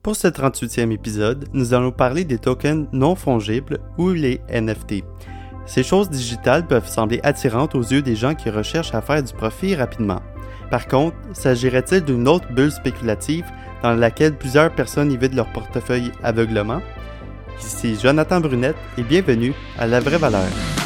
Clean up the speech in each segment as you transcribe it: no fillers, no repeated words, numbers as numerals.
Pour ce 38e épisode, nous allons parler des tokens non fongibles ou les NFT. Ces choses digitales peuvent sembler attirantes aux yeux des gens qui recherchent à faire du profit rapidement. Par contre, s'agirait-il d'une autre bulle spéculative dans laquelle plusieurs personnes y vident leur portefeuille aveuglement? Ici Jonathan Brunette et bienvenue à La Vraie Valeur.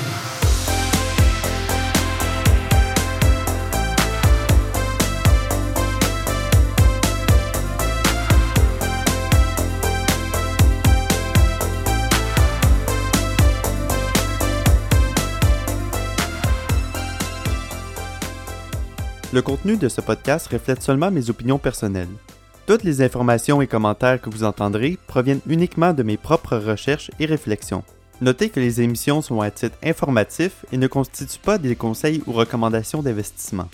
Le contenu de ce podcast reflète seulement mes opinions personnelles. Toutes les informations et commentaires que vous entendrez proviennent uniquement de mes propres recherches et réflexions. Notez que les émissions sont à titre informatif et ne constituent pas des conseils ou recommandations d'investissement.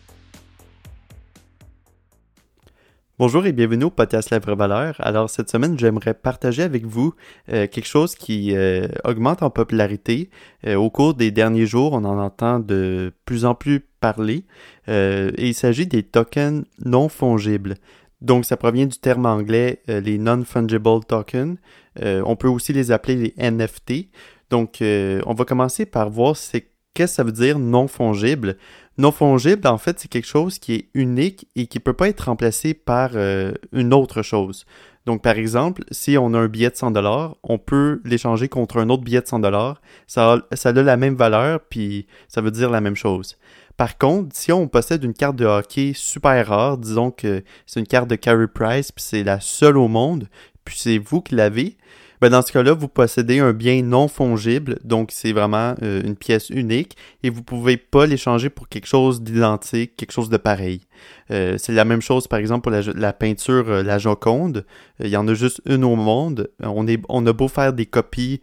Bonjour et bienvenue au podcast La Vraie Valeur. Alors cette semaine, j'aimerais partager avec vous quelque chose qui augmente en popularité. Au cours des derniers jours, on en entend de plus en plus parler. Et il s'agit des tokens non fongibles. Donc ça provient du terme anglais les non-fungible tokens. On peut aussi les appeler les NFT. Donc on va commencer par voir qu'est-ce que ça veut dire non fongible. Non fongible, en fait, c'est quelque chose qui est unique et qui ne peut pas être remplacé par une autre chose. Donc, par exemple, si on a un billet de 100$, on peut l'échanger contre un autre billet de 100$. Ça a la même valeur, puis ça veut dire la même chose. Par contre, si on possède une carte de hockey super rare, disons que c'est une carte de Carey Price, puis c'est la seule au monde, puis c'est vous qui l'avez, ben dans ce cas-là, vous possédez un bien non fongible, donc c'est vraiment une pièce unique et vous ne pouvez pas l'échanger pour quelque chose d'identique, quelque chose de pareil. C'est la même chose, par exemple, pour la peinture La Joconde. Il y en a juste une au monde. On a beau faire des copies,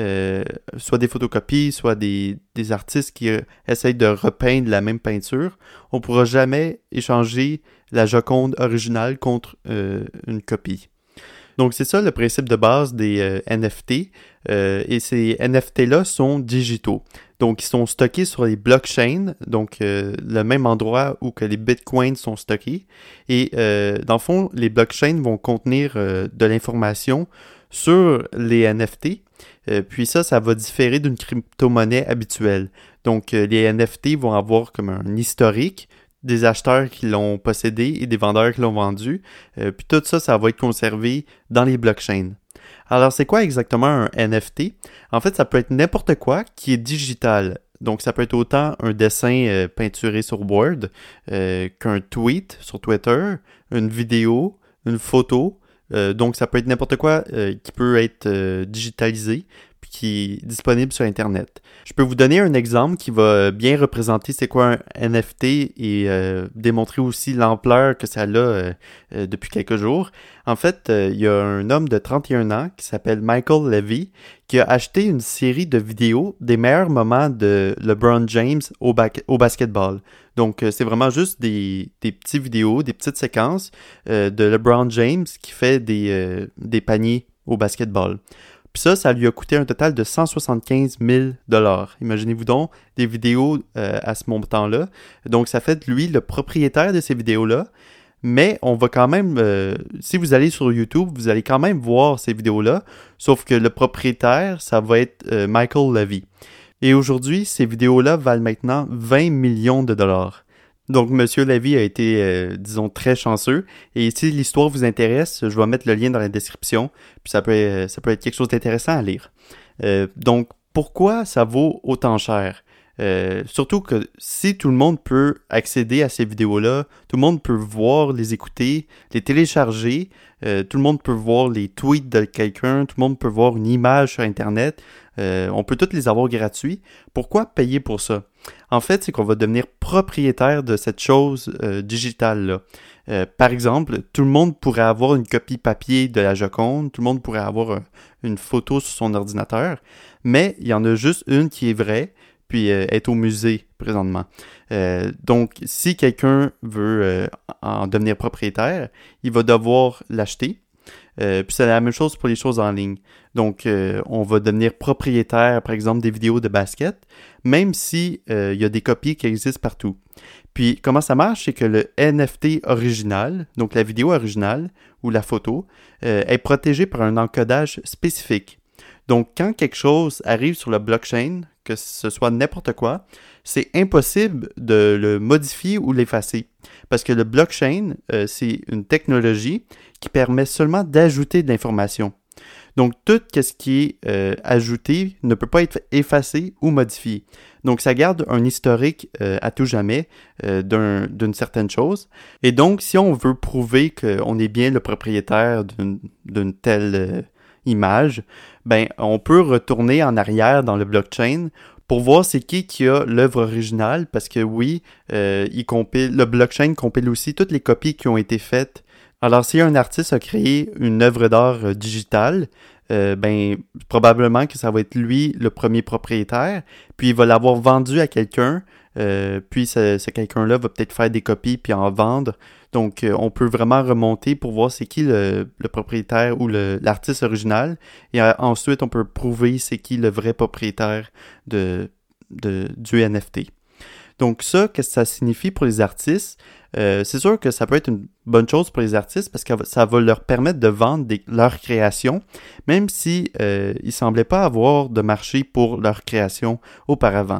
soit des photocopies, soit des artistes qui essayent de repeindre la même peinture. On ne pourra jamais échanger la Joconde originale contre une copie. Donc, c'est ça le principe de base des NFT. Et ces NFT-là sont digitaux. Donc, ils sont stockés sur les blockchains, donc le même endroit où que les bitcoins sont stockés. Et dans le fond, les blockchains vont contenir de l'information sur les NFT. Puis ça va différer d'une crypto-monnaie habituelle. Donc, les NFT vont avoir comme un historique des acheteurs qui l'ont possédé et des vendeurs qui l'ont vendu. Puis tout ça, ça va être conservé dans les blockchains. Alors, c'est quoi exactement un NFT? En fait, ça peut être n'importe quoi qui est digital. Donc, ça peut être autant un dessin peinturé sur Word qu'un tweet sur Twitter, une vidéo, une photo. Donc, ça peut être n'importe quoi qui peut être digitalisé puis qui est disponible sur Internet. Je peux vous donner un exemple qui va bien représenter c'est quoi un NFT et démontrer aussi l'ampleur que ça a depuis quelques jours. En fait, il y a un homme de 31 ans qui s'appelle Michael Levy qui a acheté une série de vidéos des meilleurs moments de LeBron James au basketball. Donc, c'est vraiment juste des petites vidéos, des petites séquences de LeBron James qui fait des paniers au basketball. Puis ça lui a coûté un total de 175 000 $. Imaginez-vous donc des vidéos à ce montant-là. Donc, ça fait de lui le propriétaire de ces vidéos-là. Mais on va quand même, si vous allez sur YouTube, vous allez quand même voir ces vidéos-là. Sauf que le propriétaire, ça va être Michael Levy. Et aujourd'hui, ces vidéos-là valent maintenant 20 millions de dollars. Donc, M. Levy a été, disons, très chanceux. Et si l'histoire vous intéresse, je vais mettre le lien dans la description. Puis ça peut être quelque chose d'intéressant à lire. Donc, pourquoi ça vaut autant cher? Surtout que si tout le monde peut accéder à ces vidéos-là, tout le monde peut voir, les écouter, les télécharger, tout le monde peut voir les tweets de quelqu'un, tout le monde peut voir une image sur Internet, on peut toutes les avoir gratuits. Pourquoi payer pour ça? En fait, c'est qu'on va devenir propriétaire de cette chose digitale-là. Par exemple, tout le monde pourrait avoir une copie papier de la Joconde, tout le monde pourrait avoir une photo sur son ordinateur, mais il y en a juste une qui est vraie, puis est au musée présentement. Donc, si quelqu'un veut en devenir propriétaire, il va devoir l'acheter. Puis c'est la même chose pour les choses en ligne. Donc, on va devenir propriétaire, par exemple, des vidéos de basket, même si il y a des copies qui existent partout. Puis comment ça marche, c'est que le NFT original, donc la vidéo originale ou la photo, est protégée par un encodage spécifique. Donc quand quelque chose arrive sur le blockchain, que ce soit n'importe quoi, c'est impossible de le modifier ou l'effacer. Parce que le blockchain, c'est une technologie qui permet seulement d'ajouter de l'information. Donc, tout ce qui est ajouté ne peut pas être effacé ou modifié. Donc, ça garde un historique à tout jamais d'une certaine chose. Et donc, si on veut prouver qu'on est bien le propriétaire d'une telle image, ben, on peut retourner en arrière dans le blockchain pour voir c'est qui a l'œuvre originale, parce que oui, le blockchain compile aussi toutes les copies qui ont été faites. Alors, si un artiste a créé une œuvre d'art digitale, ben probablement que ça va être lui le premier propriétaire, puis il va l'avoir vendu à quelqu'un, puis ce quelqu'un-là va peut-être faire des copies puis en vendre. Donc, on peut vraiment remonter pour voir c'est qui le propriétaire ou l'artiste original, et ensuite on peut prouver c'est qui le vrai propriétaire du NFT. Donc ça, qu'est-ce que ça signifie pour les artistes? C'est sûr que ça peut être une bonne chose pour les artistes parce que ça va leur permettre de vendre leurs créations, même si ils semblaient pas avoir de marché pour leurs créations auparavant.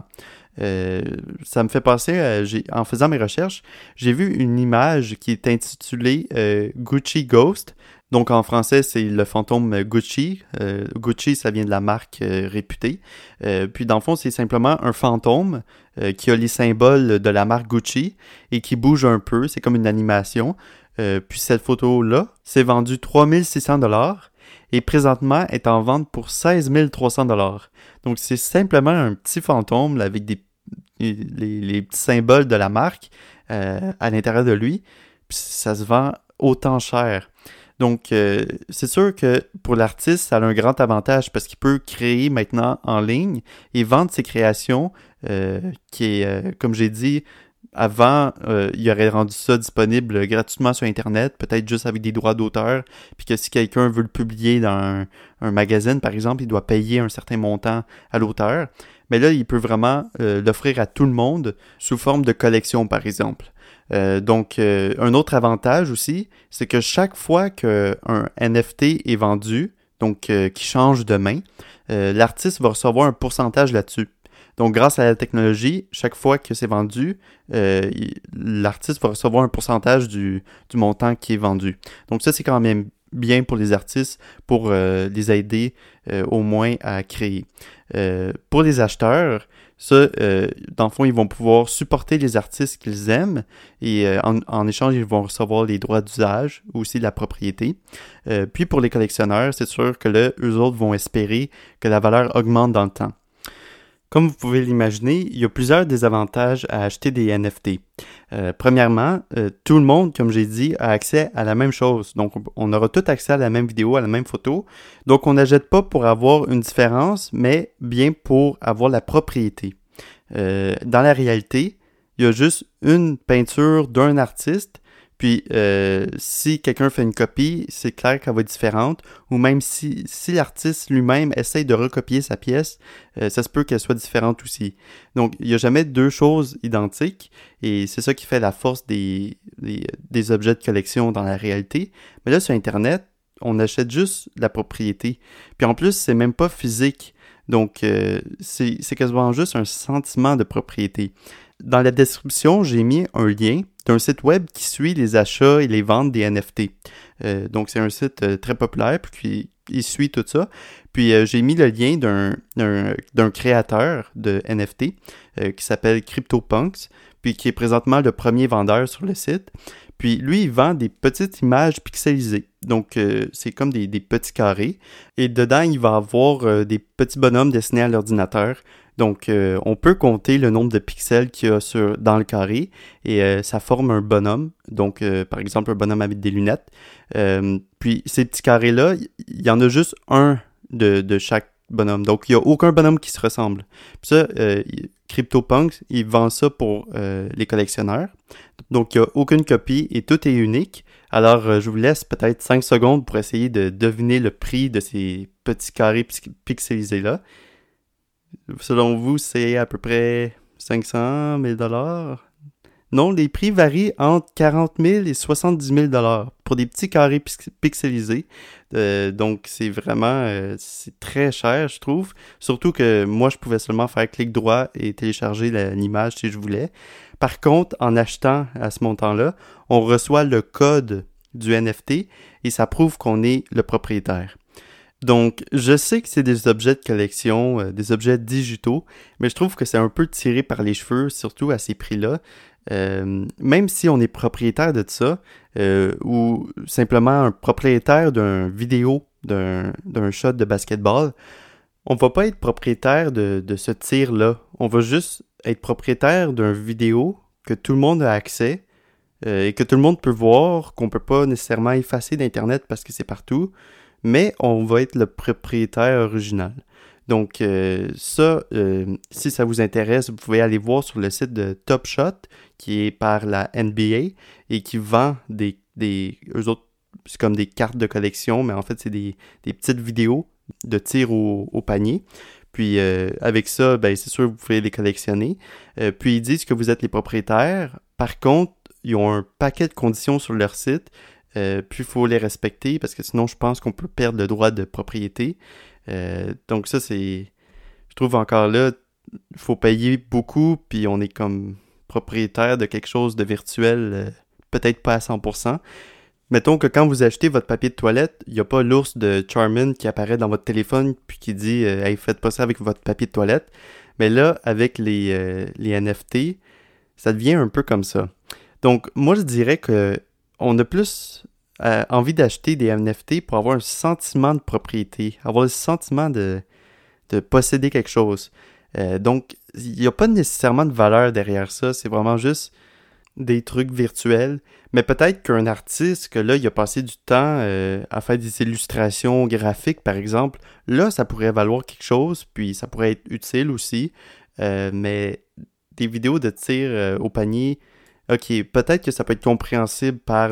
Ça me fait penser, en faisant mes recherches, j'ai vu une image qui est intitulée Gucci Ghost. Donc en français, c'est le fantôme Gucci. Gucci, ça vient de la marque réputée. Puis dans le fond, c'est simplement un fantôme qui a les symboles de la marque Gucci et qui bouge un peu. C'est comme une animation. Puis cette photo-là, c'est vendu 3600$ et présentement est en vente pour 16 300$. Donc c'est simplement un petit fantôme là, avec les petits symboles de la marque à l'intérieur de lui. Puis ça se vend autant cher. Donc, c'est sûr que pour l'artiste, ça a un grand avantage parce qu'il peut créer maintenant en ligne et vendre ses créations qui est, comme j'ai dit, avant, il aurait rendu ça disponible gratuitement sur Internet, peut-être juste avec des droits d'auteur, puis que si quelqu'un veut le publier dans un magazine, par exemple, il doit payer un certain montant à l'auteur. Mais là, il peut vraiment l'offrir à tout le monde sous forme de collection, par exemple. Donc, un autre avantage aussi, c'est que chaque fois qu'un NFT est vendu, donc qui change de main, l'artiste va recevoir un pourcentage là-dessus. Donc, grâce à la technologie, chaque fois que c'est vendu, l'artiste va recevoir un pourcentage du montant qui est vendu. Donc, ça, c'est quand même bien pour les artistes, pour les aider au moins à créer. Pour les acheteurs, ça, dans le fond, ils vont pouvoir supporter les artistes qu'ils aiment et en échange, ils vont recevoir les droits d'usage, aussi la propriété. Puis pour les collectionneurs, c'est sûr que là, eux autres vont espérer que la valeur augmente dans le temps. Comme vous pouvez l'imaginer, il y a plusieurs désavantages à acheter des NFT. Premièrement, tout le monde, comme j'ai dit, a accès à la même chose. Donc, on aura tout accès à la même vidéo, à la même photo. Donc, on n'achète pas pour avoir une différence, mais bien pour avoir la propriété. Dans la réalité, il y a juste une peinture d'un artiste. Puis, si quelqu'un fait une copie, c'est clair qu'elle va être différente. Ou même si l'artiste lui-même essaye de recopier sa pièce, ça se peut qu'elle soit différente aussi. Donc, il n'y a jamais deux choses identiques. Et c'est ça qui fait la force des objets de collection dans la réalité. Mais là, sur Internet, on achète juste la propriété. Puis en plus, c'est même pas physique. Donc, c'est quasiment juste un sentiment de propriété. Dans la description, j'ai mis un lien d'un site web qui suit les achats et les ventes des NFT. Donc, c'est un site très populaire, puis il suit tout ça. Puis, j'ai mis le lien d'un créateur de NFT qui s'appelle CryptoPunks, puis qui est présentement le premier vendeur sur le site. Puis, lui, il vend des petites images pixelisées. Donc, c'est comme des petits carrés. Et dedans, il va avoir des petits bonhommes dessinés à l'ordinateur. Donc, on peut compter le nombre de pixels qu'il y a dans le carré et ça forme un bonhomme. Donc, par exemple, un bonhomme avec des lunettes. Puis, ces petits carrés-là, il y en a juste un de chaque bonhomme. Donc, il n'y a aucun bonhomme qui se ressemble. Puis ça, CryptoPunks, il vend ça pour les collectionneurs. Donc, il n'y a aucune copie et tout est unique. Alors, je vous laisse peut-être 5 secondes pour essayer de deviner le prix de ces petits carrés pixelisés-là. Selon vous, c'est à peu près 500 000 $? Non, les prix varient entre 40 000 et 70 000 pour des petits carrés pixelisés. Donc, c'est vraiment c'est très cher, je trouve. Surtout que moi, je pouvais seulement faire clic droit et télécharger l'image si je voulais. Par contre, en achetant à ce montant-là, on reçoit le code du NFT et ça prouve qu'on est le propriétaire. Donc, je sais que c'est des objets de collection, des objets digitaux, mais je trouve que c'est un peu tiré par les cheveux, surtout à ces prix-là. Même si on est propriétaire de ça, ou simplement un propriétaire d'un vidéo, d'un shot de basketball, on va pas être propriétaire de ce tir-là. On va juste être propriétaire d'un vidéo que tout le monde a accès et que tout le monde peut voir, qu'on peut pas nécessairement effacer d'Internet parce que c'est partout, mais on va être le propriétaire original. Donc si ça vous intéresse, vous pouvez aller voir sur le site de Top Shot, qui est par la NBA et qui vend eux autres, c'est comme des cartes de collection, mais en fait, c'est des petites vidéos de tir au panier. Puis avec ça, ben c'est sûr, vous pouvez les collectionner. Puis ils disent que vous êtes les propriétaires. Par contre, ils ont un paquet de conditions sur leur site. Puis il faut les respecter parce que sinon, je pense qu'on peut perdre le droit de propriété. Donc ça, je trouve encore là, il faut payer beaucoup, puis on est comme propriétaire de quelque chose de virtuel, peut-être pas à 100%. Mettons que quand vous achetez votre papier de toilette, il n'y a pas l'ours de Charmin qui apparaît dans votre téléphone puis qui dit « Hey, faites pas ça avec votre papier de toilette ». Mais là, avec les NFT, ça devient un peu comme ça. Donc, moi, je dirais que on a plus envie d'acheter des NFT pour avoir un sentiment de propriété, avoir le sentiment de posséder quelque chose. Donc, il n'y a pas nécessairement de valeur derrière ça, c'est vraiment juste des trucs virtuels, mais peut-être qu'un artiste, que là, il a passé du temps à faire des illustrations graphiques, par exemple, là, ça pourrait valoir quelque chose, puis ça pourrait être utile aussi, mais des vidéos de tir au panier, ok, peut-être que ça peut être compréhensible par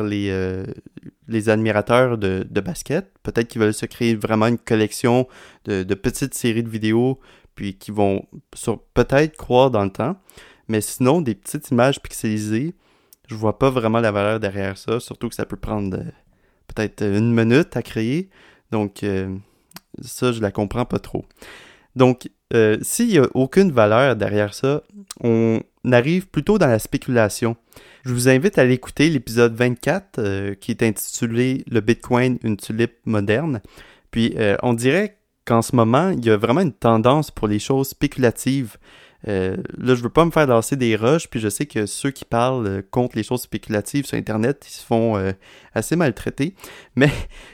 les admirateurs de basket, peut-être qu'ils veulent se créer vraiment une collection de petites séries de vidéos, puis qui vont peut-être croire dans le temps. Mais sinon, des petites images pixelisées, je vois pas vraiment la valeur derrière ça, surtout que ça peut prendre peut-être 1 minute à créer. Donc, ça, je la comprends pas trop. Donc, s'il y a aucune valeur derrière ça, on arrive plutôt dans la spéculation. Je vous invite à aller écouter l'épisode 24 qui est intitulé « Le Bitcoin, une tulipe moderne ». Puis, on dirait qu'en ce moment, il y a vraiment une tendance pour les choses spéculatives. Là, je veux pas me faire lancer des rushs, puis je sais que ceux qui parlent contre les choses spéculatives sur Internet, ils se font assez maltraiter. Mais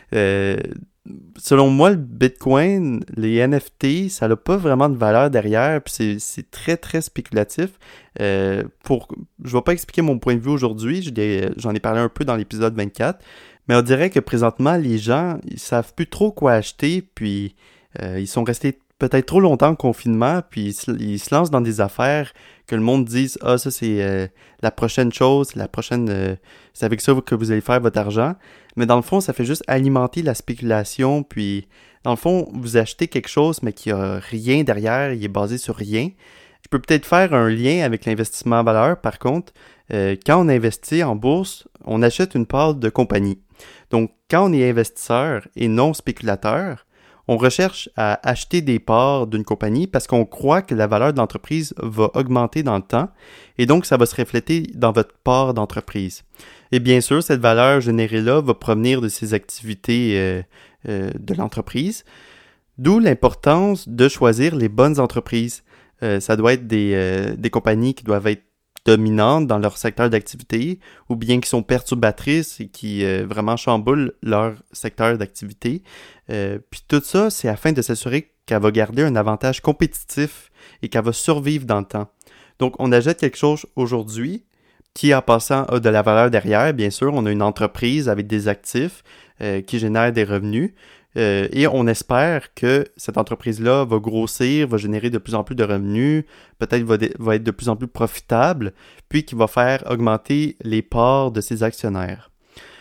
selon moi, le Bitcoin, les NFT, ça n'a pas vraiment de valeur derrière, puis c'est très, très spéculatif. Je vais pas expliquer mon point de vue aujourd'hui, j'en ai parlé un peu dans l'épisode 24, mais on dirait que présentement, les gens, ils savent plus trop quoi acheter, puis ils sont restés peut-être trop longtemps en confinement, puis ils se lancent dans des affaires que le monde dise « Ah, ça c'est la prochaine chose, c'est avec ça que vous allez faire votre argent ». Mais dans le fond, ça fait juste alimenter la spéculation, puis dans le fond, vous achetez quelque chose, mais qui a rien derrière, il est basé sur rien. Je peux peut-être faire un lien avec l'investissement en valeur, par contre. Quand on investit en bourse, on achète une part de compagnie. Donc, quand on est investisseur et non spéculateur, on recherche à acheter des parts d'une compagnie parce qu'on croit que la valeur de l'entreprise va augmenter dans le temps et donc ça va se refléter dans votre part d'entreprise. Et bien sûr, cette valeur générée-là va provenir de ces activités de l'entreprise, d'où l'importance de choisir les bonnes entreprises. Ça doit être des compagnies qui doivent être dominantes dans leur secteur d'activité ou bien qui sont perturbatrices et qui vraiment chamboulent leur secteur d'activité. Puis tout ça, c'est afin de s'assurer qu'elle va garder un avantage compétitif et qu'elle va survivre dans le temps. Donc, on achète quelque chose aujourd'hui qui, en passant, a de la valeur derrière. Bien sûr, on a une entreprise avec des actifs qui génèrent des revenus. Et on espère que cette entreprise-là va grossir, va générer de plus en plus de revenus, peut-être va être de plus en plus profitable, puis qui va faire augmenter les parts de ses actionnaires.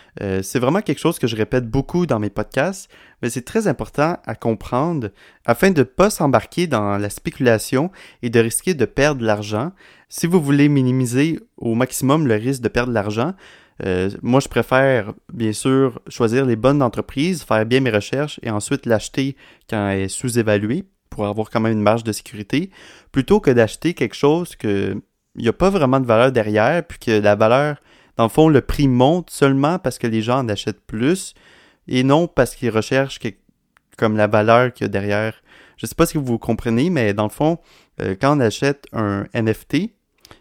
C'est vraiment quelque chose que je répète beaucoup dans mes podcasts, mais c'est très important à comprendre afin de ne pas s'embarquer dans la spéculation et de risquer de perdre de l'argent. Si vous voulez minimiser au maximum le risque de perdre de l'argent, moi je préfère bien sûr choisir les bonnes entreprises, faire bien mes recherches et ensuite l'acheter quand elle est sous-évaluée pour avoir quand même une marge de sécurité, plutôt que d'acheter quelque chose que il n'y a pas vraiment de valeur derrière, puis que la valeur, dans le fond, le prix monte seulement parce que les gens en achètent plus et non parce qu'ils recherchent comme la valeur qu'il y a derrière. Je ne sais pas si vous comprenez, mais dans le fond, quand on achète un NFT,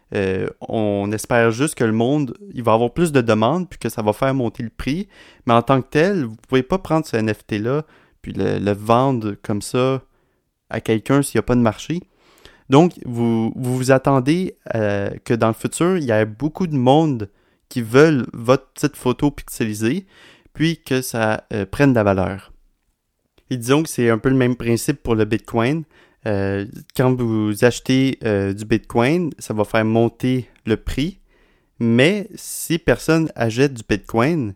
on espère juste que le monde, il va avoir plus de demandes puis que ça va faire monter le prix. Mais en tant que tel, vous ne pouvez pas prendre ce NFT-là puis le vendre comme ça à quelqu'un s'il n'y a pas de marché. Donc, vous attendez que dans le futur, il y ait beaucoup de monde qui veulent votre petite photo pixelisée, puis que ça prenne de la valeur. Et disons que c'est un peu le même principe pour le Bitcoin. Quand vous achetez du Bitcoin, ça va faire monter le prix, mais si personne achète du Bitcoin,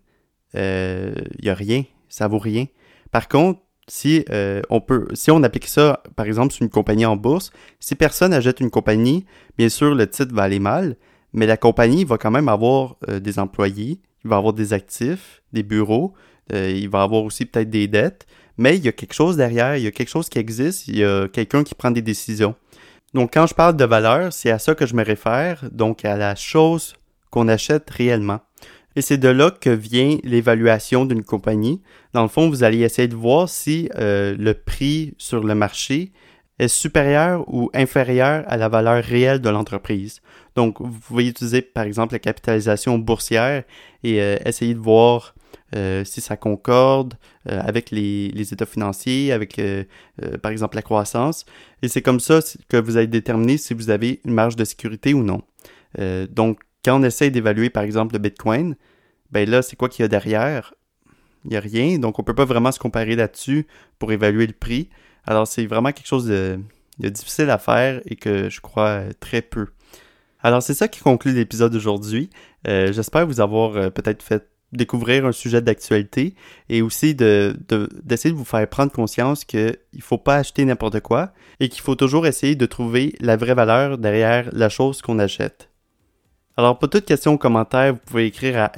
il n'y a rien, ça vaut rien. Par contre, si on applique ça, par exemple, sur une compagnie en bourse, si personne achète une compagnie, bien sûr, le titre va aller mal, mais la compagnie va quand même avoir des employés, il va avoir des actifs, des bureaux, il va avoir aussi peut-être des dettes, mais il y a quelque chose derrière, il y a quelque chose qui existe, il y a quelqu'un qui prend des décisions. Donc, quand je parle de valeur, c'est à ça que je me réfère, donc à la chose qu'on achète réellement. Et c'est de là que vient l'évaluation d'une compagnie. Dans le fond, vous allez essayer de voir si le prix sur le marché est supérieur ou inférieur à la valeur réelle de l'entreprise. Donc, vous pouvez utiliser par exemple la capitalisation boursière et essayer de voir si ça concorde avec les états financiers, avec par exemple la croissance. Et c'est comme ça que vous allez déterminer si vous avez une marge de sécurité ou non. Donc, quand on essaie d'évaluer, par exemple, le Bitcoin, ben là, c'est quoi qu'il y a derrière? Il n'y a rien, donc on ne peut pas vraiment se comparer là-dessus pour évaluer le prix. Alors, c'est vraiment quelque chose de difficile à faire et que je crois très peu. Alors, c'est ça qui conclut l'épisode d'aujourd'hui. J'espère vous avoir peut-être fait découvrir un sujet d'actualité et aussi d'essayer de vous faire prendre conscience qu'il ne faut pas acheter n'importe quoi et qu'il faut toujours essayer de trouver la vraie valeur derrière la chose qu'on achète. Alors, pour toute question ou commentaire, vous pouvez écrire à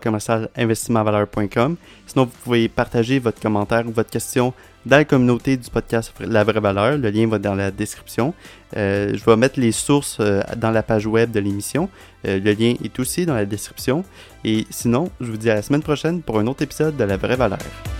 info@commercialinvestissementvaleur.com. Sinon, vous pouvez partager votre commentaire ou votre question dans la communauté du podcast La Vraie Valeur. Le lien va dans la description. Je vais mettre les sources dans la page web de l'émission. Le lien est aussi dans la description. Et sinon, je vous dis à la semaine prochaine pour un autre épisode de La Vraie Valeur.